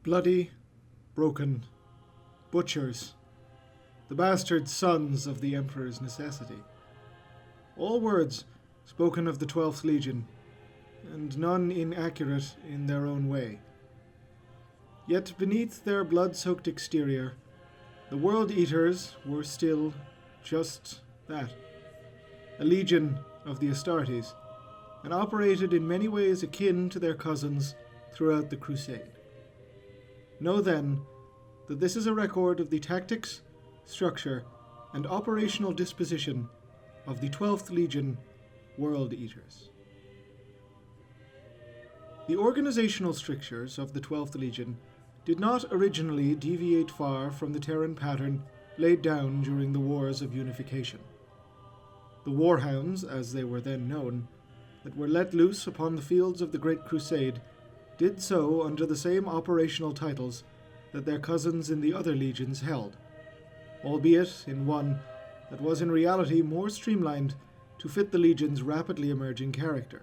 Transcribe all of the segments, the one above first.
Bloody, broken, butchers, the bastard sons of the Emperor's necessity. All words spoken of the 12th Legion, and none inaccurate in their own way. Yet beneath their blood-soaked exterior, the World Eaters were still just that, a legion of the Astartes, and operated in many ways akin to their cousins throughout the Crusade. Know then that this is a record of the tactics, structure, and operational disposition of the 12th Legion World Eaters. The organizational strictures of the 12th Legion did not originally deviate far from the Terran pattern laid down during the Wars of Unification. The Warhounds, as they were then known, that were let loose upon the fields of the Great Crusade did so under the same operational titles that their cousins in the other legions held, albeit in one that was in reality more streamlined to fit the legion's rapidly emerging character.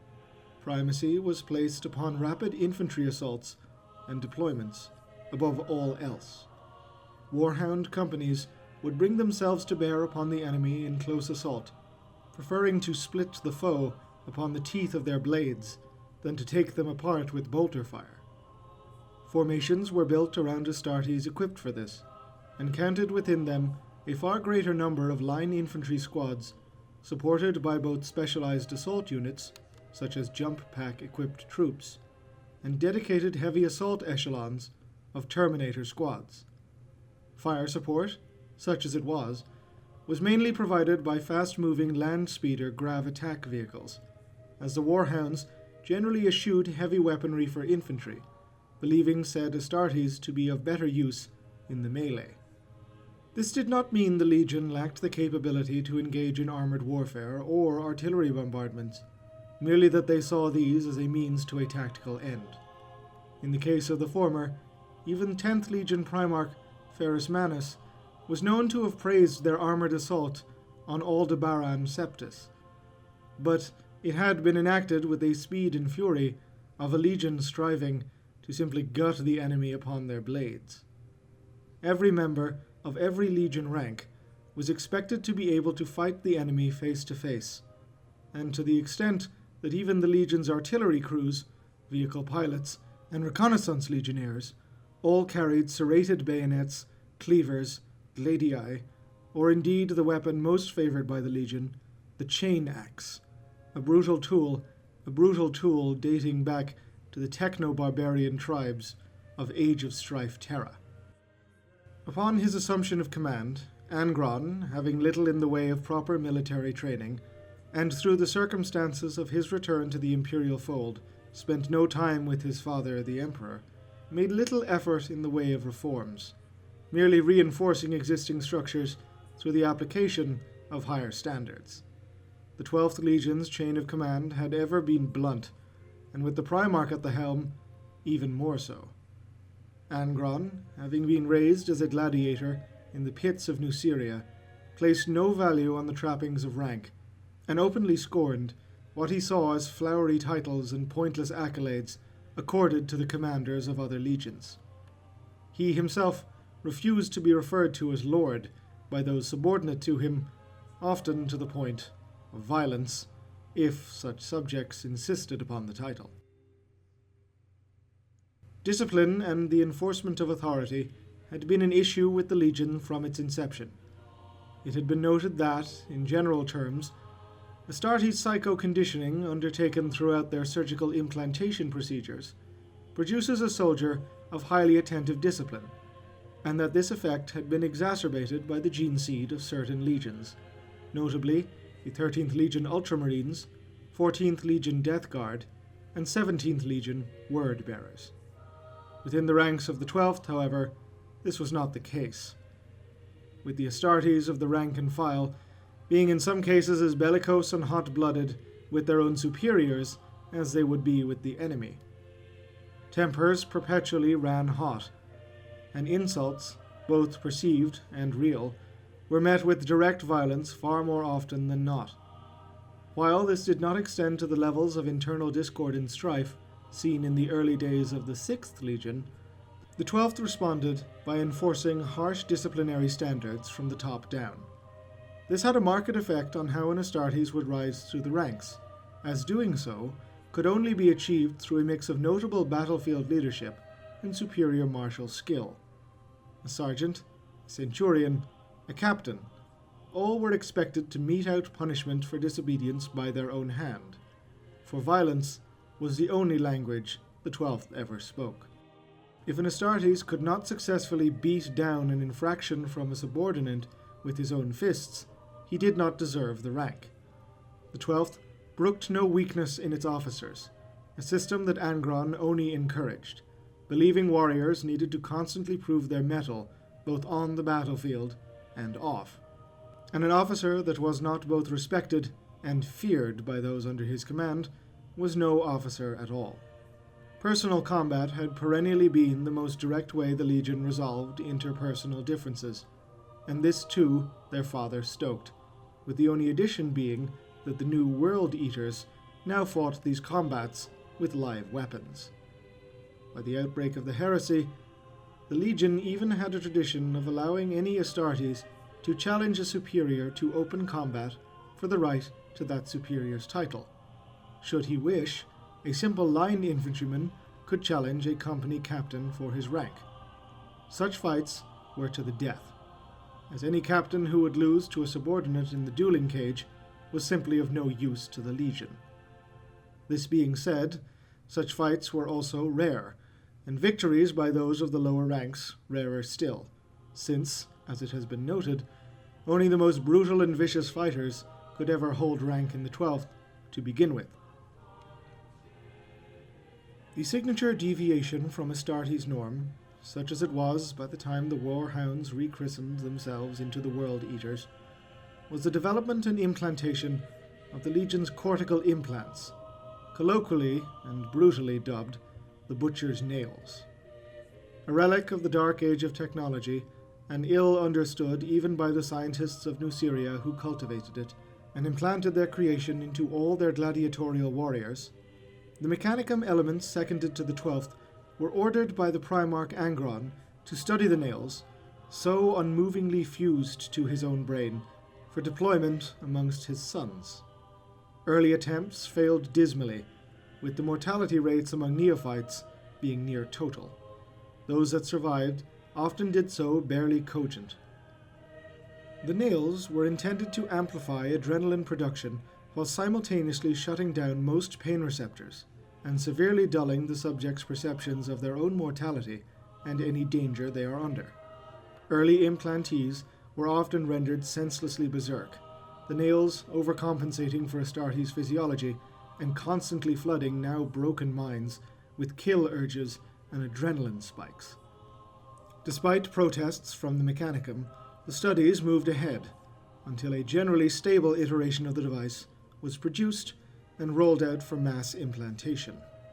Primacy was placed upon rapid infantry assaults and deployments above all else. Warhound companies would bring themselves to bear upon the enemy in close assault, preferring to split the foe upon the teeth of their blades than to take them apart with bolter fire. Formations were built around Astartes equipped for this, and counted within them a far greater number of line infantry squads, supported by both specialized assault units, such as jump pack-equipped troops, and dedicated heavy assault echelons of Terminator squads. Fire support, such as it was mainly provided by fast-moving land speeder grav attack vehicles, as the Warhounds generally eschewed heavy weaponry for infantry, believing said Astartes to be of better use in the melee. This did not mean the Legion lacked the capability to engage in armored warfare or artillery bombardments, merely that they saw these as a means to a tactical end. In the case of the former, even 10th Legion Primarch Ferrus Manus was known to have praised their armored assault on Aldebaran Septus, but it had been enacted with a speed and fury of a legion striving to simply gut the enemy upon their blades. Every member of every legion rank was expected to be able to fight the enemy face to face, and to the extent that even the legion's artillery crews, vehicle pilots, and reconnaissance legionnaires all carried serrated bayonets, cleavers, gladii, or indeed the weapon most favored by the legion, the chain axe, a brutal tool dating back to the techno-barbarian tribes of Age of Strife Terra. Upon his assumption of command, Angron, having little in the way of proper military training, and through the circumstances of his return to the imperial fold, spent no time with his father, the Emperor, made little effort in the way of reforms, merely reinforcing existing structures through the application of higher standards. The 12th Legion's chain of command had ever been blunt, and with the Primarch at the helm, even more so. Angron, having been raised as a gladiator in the pits of Nuceria, placed no value on the trappings of rank, and openly scorned what he saw as flowery titles and pointless accolades accorded to the commanders of other legions. He himself refused to be referred to as Lord by those subordinate to him, often to the point of violence, if such subjects insisted upon the title. Discipline and the enforcement of authority had been an issue with the Legion from its inception. It had been noted that, in general terms, Astartes psycho-conditioning undertaken throughout their surgical implantation procedures produces a soldier of highly attentive discipline, and that this effect had been exacerbated by the gene seed of certain legions, notably the 13th Legion Ultramarines, 14th Legion Death Guard, and 17th Legion Word Bearers. Within the ranks of the 12th, however, this was not the case, with the Astartes of the rank and file being in some cases as bellicose and hot-blooded with their own superiors as they would be with the enemy. Tempers perpetually ran hot, and insults, both perceived and real, were met with direct violence far more often than not. While this did not extend to the levels of internal discord and strife seen in the early days of the 6th Legion, The 12th responded by enforcing harsh disciplinary standards from the top down. This had a marked effect on how an Astartes would rise through the ranks, as doing so could only be achieved through a mix of notable battlefield leadership and superior martial skill. A sergeant, a centurion, a captain, all were expected to mete out punishment for disobedience by their own hand, for violence was the only language the 12th ever spoke. If an Astartes could not successfully beat down an infraction from a subordinate with his own fists, he did not deserve the rank. The 12th brooked no weakness in its officers, a system that Angron only encouraged, believing warriors needed to constantly prove their mettle both on the battlefield and off. And an officer that was not both respected and feared by those under his command was no officer at all. Personal combat had perennially been the most direct way the Legion resolved interpersonal differences, and this too their father stoked, with the only addition being that the new World Eaters now fought these combats with live weapons. By the outbreak of the heresy, the Legion even had a tradition of allowing any Astartes to challenge a superior to open combat for the right to that superior's title. Should he wish, a simple line infantryman could challenge a company captain for his rank. Such fights were to the death, as any captain who would lose to a subordinate in the dueling cage was simply of no use to the Legion. This being said, such fights were also rare, and victories by those of the lower ranks rarer still, since, as it has been noted, only the most brutal and vicious fighters could ever hold rank in the 12th to begin with. The signature deviation from Astartes' norm, such as it was by the time the Warhounds rechristened themselves into the World Eaters, was the development and implantation of the Legion's cortical implants, colloquially and brutally dubbed the Butcher's Nails. A relic of the dark age of technology, and ill understood even by the scientists of Nuceria who cultivated it and implanted their creation into all their gladiatorial warriors, the Mechanicum elements seconded to the 12th were ordered by the Primarch Angron to study the nails, so unmovingly fused to his own brain, for deployment amongst his sons. Early attempts failed dismally, with the mortality rates among neophytes being near total. Those that survived often did so barely cogent. The nails were intended to amplify adrenaline production while simultaneously shutting down most pain receptors and severely dulling the subject's perceptions of their own mortality and any danger they are under. Early implantees were often rendered senselessly berserk, the nails overcompensating for Astartes' physiology and constantly flooding now broken minds with kill urges and adrenaline spikes. Despite protests from the Mechanicum, the studies moved ahead until a generally stable iteration of the device was produced and rolled out for mass implantation.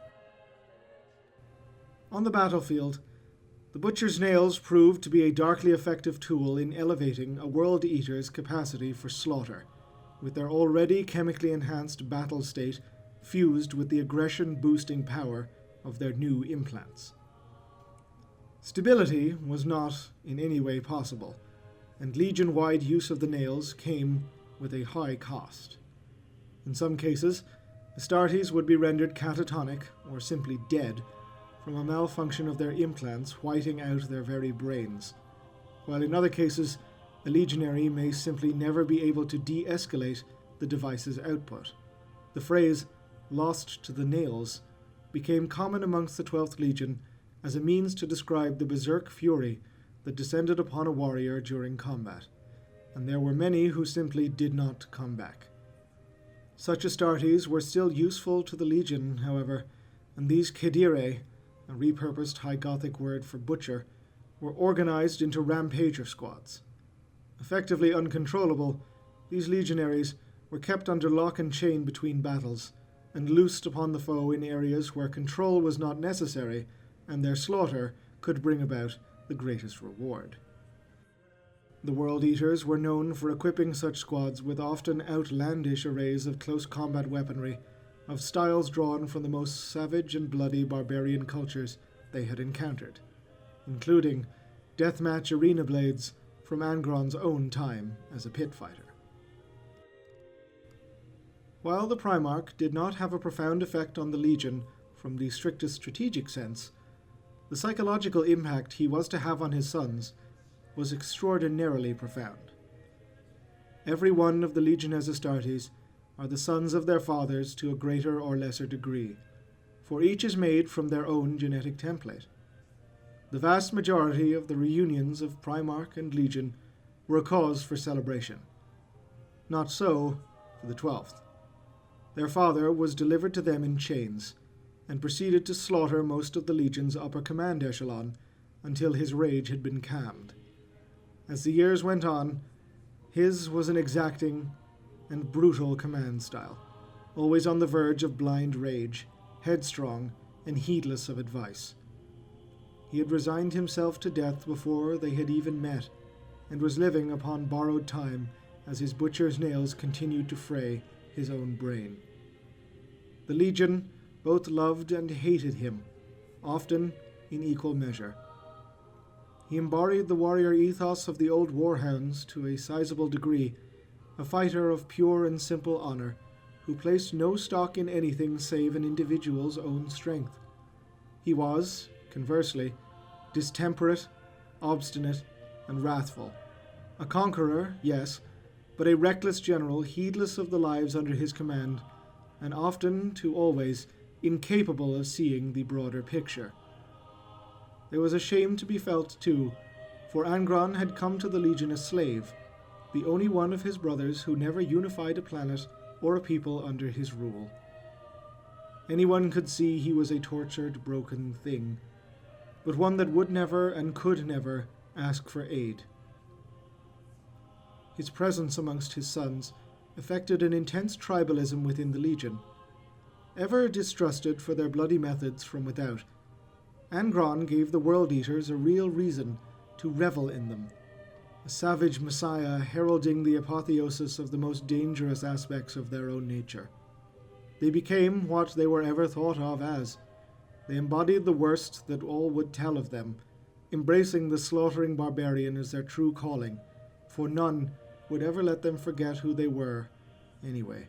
On the battlefield, the Butcher's Nails proved to be a darkly effective tool in elevating a World Eater's capacity for slaughter, with their already chemically enhanced battle state fused with the aggression-boosting power of their new implants. Stability was not in any way possible, and Legion-wide use of the nails came with a high cost. In some cases, Astartes would be rendered catatonic or simply dead from a malfunction of their implants whiting out their very brains, while in other cases, a legionary may simply never be able to de-escalate the device's output. The phrase, "lost to the nails," became common amongst the 12th Legion as a means to describe the berserk fury that descended upon a warrior during combat, and there were many who simply did not come back. Such Astartes were still useful to the Legion, however, and these Kedire, a repurposed High Gothic word for butcher, were organized into rampager squads. Effectively uncontrollable, these legionaries were kept under lock and chain between battles, and loosed upon the foe in areas where control was not necessary, and their slaughter could bring about the greatest reward. The World Eaters were known for equipping such squads with often outlandish arrays of close combat weaponry, of styles drawn from the most savage and bloody barbarian cultures they had encountered. including deathmatch arena blades from Angron's own time as a pit fighter. While the Primarch did not have a profound effect on the Legion from the strictest strategic sense, the psychological impact he was to have on his sons was extraordinarily profound. Every one of the Legiones Astartes are the sons of their fathers to a greater or lesser degree, for each is made from their own genetic template. The vast majority of the reunions of Primarch and Legion were a cause for celebration. Not so for the 12th. Their father was delivered to them in chains, and proceeded to slaughter most of the Legion's upper command echelon until his rage had been calmed. As the years went on, his was an exacting and brutal command style, always on the verge of blind rage, headstrong and heedless of advice. He had resigned himself to death before they had even met, and was living upon borrowed time as his butcher's nails continued to fray his own brain. The Legion both loved and hated him, often in equal measure. He embodied the warrior ethos of the old warhounds to a sizable degree, a fighter of pure and simple honor, who placed no stock in anything save an individual's own strength. He was, conversely, distemperate, obstinate, and wrathful. A conqueror, yes, but a reckless general, heedless of the lives under his command, and often to always incapable of seeing the broader picture. There was a shame to be felt, too, for Angron had come to the Legion a slave, the only one of his brothers who never unified a planet or a people under his rule. Anyone could see he was a tortured, broken thing, but one that would never and could never ask for aid. His presence amongst his sons affected an intense tribalism within the Legion. Ever distrusted for their bloody methods from without, Angron gave the World Eaters a real reason to revel in them, a savage messiah heralding the apotheosis of the most dangerous aspects of their own nature. They became what they were ever thought of as. They embodied the worst that all would tell of them, embracing the slaughtering barbarian as their true calling, for none would ever let them forget who they were, anyway.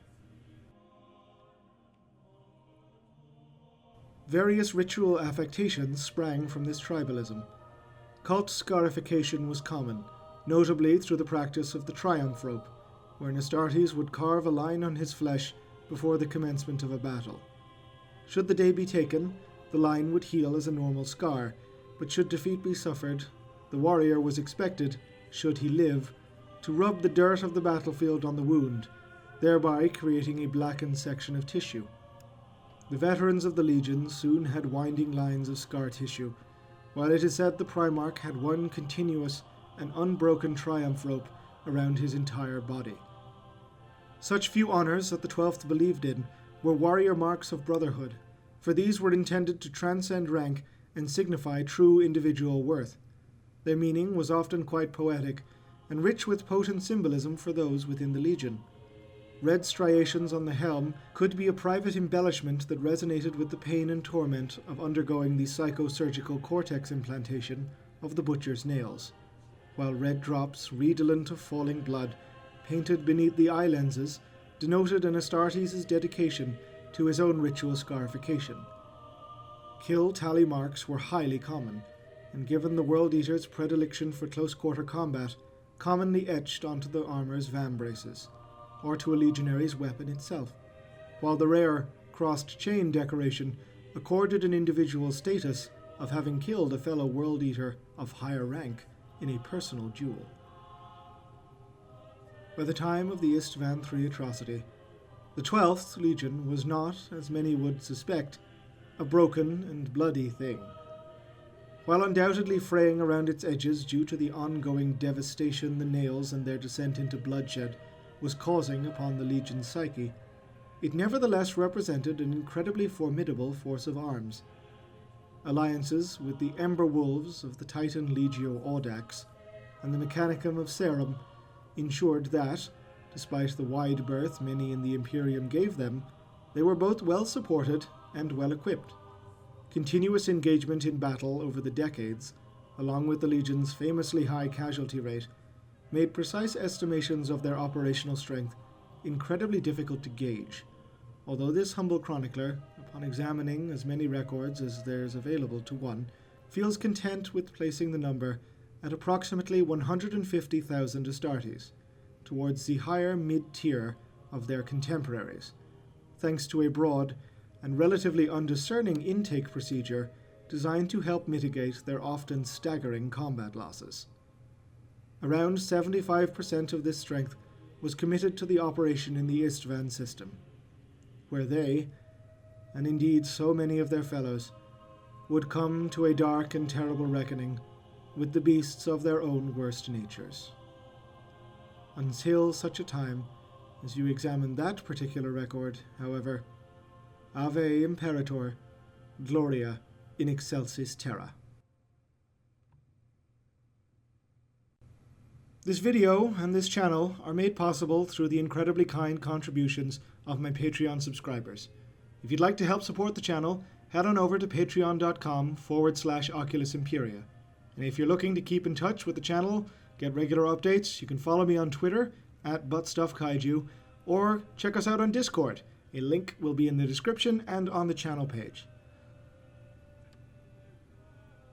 Various ritual affectations sprang from this tribalism. Cult scarification was common, notably through the practice of the triumph rope, where an Astartes would carve a line on his flesh before the commencement of a battle. Should the day be taken, the line would heal as a normal scar, but should defeat be suffered, the warrior was expected, should he live, to rub the dirt of the battlefield on the wound, thereby creating a blackened section of tissue. The veterans of the Legion soon had winding lines of scar tissue, while it is said the Primarch had one continuous and unbroken triumph rope around his entire body. Such few honors that the 12th believed in were warrior marks of brotherhood, for these were intended to transcend rank and signify true individual worth. Their meaning was often quite poetic, and rich with potent symbolism for those within the Legion. Red striations on the helm could be a private embellishment that resonated with the pain and torment of undergoing the psychosurgical cortex implantation of the butcher's nails, while red drops, redolent of falling blood, painted beneath the eye lenses, denoted an Astartes' dedication to his own ritual scarification. Kill tally marks were highly common, and given the World Eater's predilection for close-quarter combat, commonly etched onto the armor's vambraces, or to a legionary's weapon itself, while the rare crossed chain decoration accorded an individual status of having killed a fellow World Eater of higher rank in a personal duel. By the time of the Istvan III atrocity, the 12th Legion was not, as many would suspect, a broken and bloody thing. While undoubtedly fraying around its edges due to the ongoing devastation the nails and their descent into bloodshed was causing upon the Legion's psyche, it nevertheless represented an incredibly formidable force of arms. Alliances with the Ember Wolves of the Titan Legio Audax and the Mechanicum of Serum ensured that, despite the wide berth many in the Imperium gave them, they were both well supported and well equipped. Continuous engagement in battle over the decades, along with the Legion's famously high casualty rate, made precise estimations of their operational strength incredibly difficult to gauge, although this humble chronicler, upon examining as many records as there is available to one, feels content with placing the number at approximately 150,000 Astartes, towards the higher mid-tier of their contemporaries, thanks to a broad and relatively undiscerning intake procedure designed to help mitigate their often staggering combat losses. Around 75% of this strength was committed to the operation in the Istvan system, where they, and indeed so many of their fellows, would come to a dark and terrible reckoning with the beasts of their own worst natures. Until such a time as you examine that particular record, however, Ave Imperator, Gloria in excelsis terra. This video and this channel are made possible through the incredibly kind contributions of my Patreon subscribers. If you'd like to help support the channel, head on over to patreon.com/Oculus Imperia. And if you're looking to keep in touch with the channel, get regular updates, you can follow me on Twitter @ButtStuffKaiju, or check us out on Discord. A link will be in the description and on the channel page.